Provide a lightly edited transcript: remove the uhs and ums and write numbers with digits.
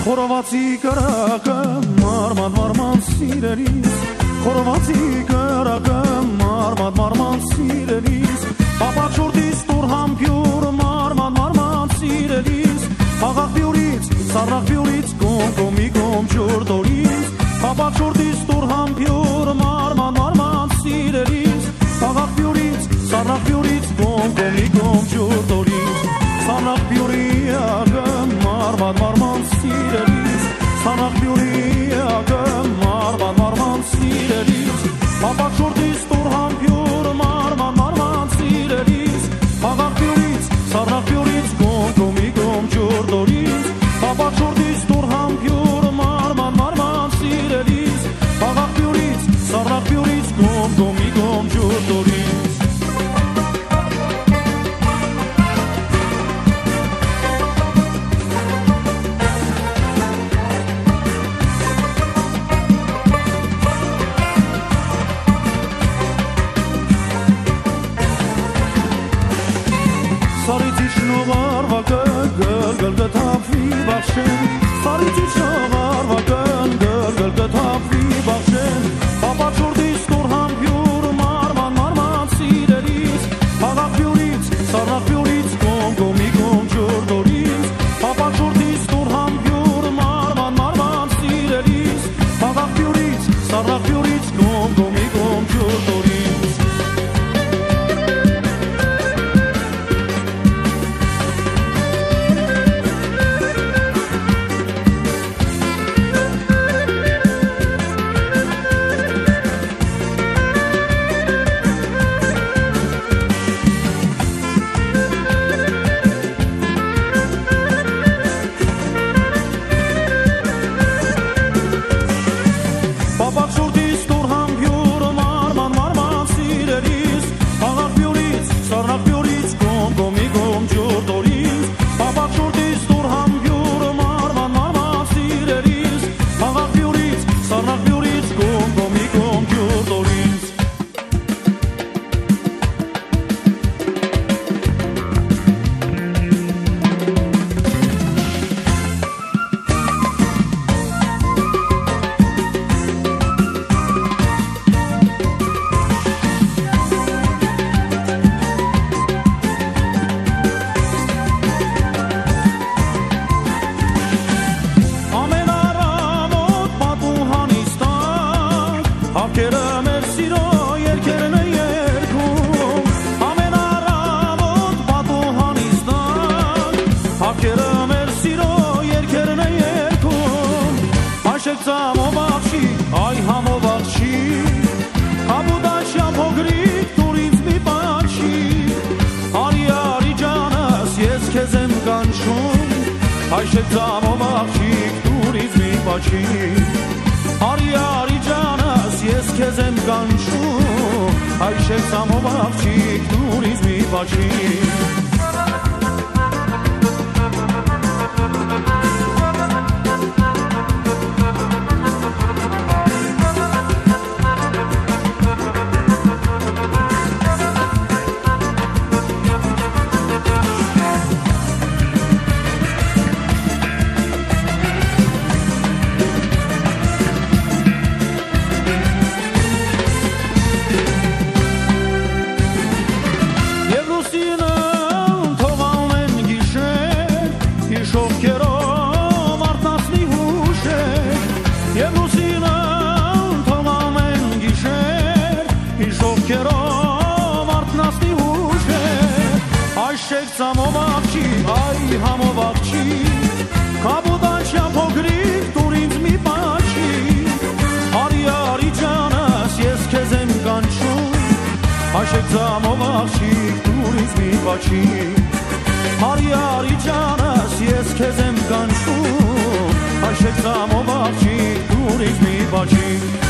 Խորովածի կրակը մարման սիրելիս Խորովածի կրակը մարման սիրելիս Պապաչորդից տուր համբյուր մարման սիրելիս Աղաղ բյուրից, սառնաղ բյուրից, կոմի կոմ ջորդորից Պապաչորդից տուր համբյուր մարման սիրելիս Աղաղ բյուրից, սառնաղ բյուրից, կոմի կոմ ջորդորից Սառնաղ բյուրի ագը մարման սիրելիս Սառնաղ բյուրի ագը մարման սիրելիս Պապաչորդից տուր համբյուր մարման սիրելիս Աղաղ բյուրից, սառնաղ բյուրից, կոմի կոմ ջորդորից Պապաչորդից տուր համբյուր մարման սիրելիս Աղաղ բյուրից, սառնաղ բյուրից, կոմի կոմ ջորդորից Սարիցի շնովարվակը գլգլ գթափվի բախշեն Սարիցի շնովարվակը գլգլ գթափվի բախշեն Պապաչորդից տուր համբյուր մարման սիրելիս Աղաղ բյուրից, սառնաղ բյուրից, կոմի կոմ ջորդորից Պապաչորդից տուր համբյուր մարման սիրելիս Աղաղ բյուրից, սառնաղ բյուրից, կոմի կոմ ջորդորից Պապաչորդից տուր համբյուր մարման սիրելիս Աղաղ բյուրից, սառնաղ բյուրից, կոմի կոմ ջորդորից Պապաչորդից տուր համբյուր մարման սիրելիս Աղաղ բյուրից, սառնաղ բյուրից, կոմի կոմ ջորդորից Հակերը մեր սիրո երկերն է երգում Ամեն առավոտ պատուհանից տակ Հակերը մեր սիրո երկերն է երգում Այշեք ծամով աղջի, այ համով աղջի Հաբուդաշյա փոքրիկ տուր ինձ մի պաչի Արի ջանս ես քեզ եմ կանչում Այշեք ծամով աղջիկ տուր ինձ մի պաչի Արի ջանս ես քեզ եմ կանչում Այշեք ծամով աղջիկ տուր ինձ մի պաչի Շողքերով արթնացնի հուշեր Եվ լուսինը թողամ են գիշեր Շողքերով արթնացնի հուշեր Այշեք ծամով աղջի, այ համով աղջի Կաբուդաշյա փոքրիկ տուր ինձ մի պաչի Արի ջանս ես քեզ եմ կանչում Այշեք ծամով աղջիկ տուր ինձ մի պաչի Արի ջանս ես քեզ եմ կանչում Այշեք ծամով աղջիկ տուր ինձ մի պաչի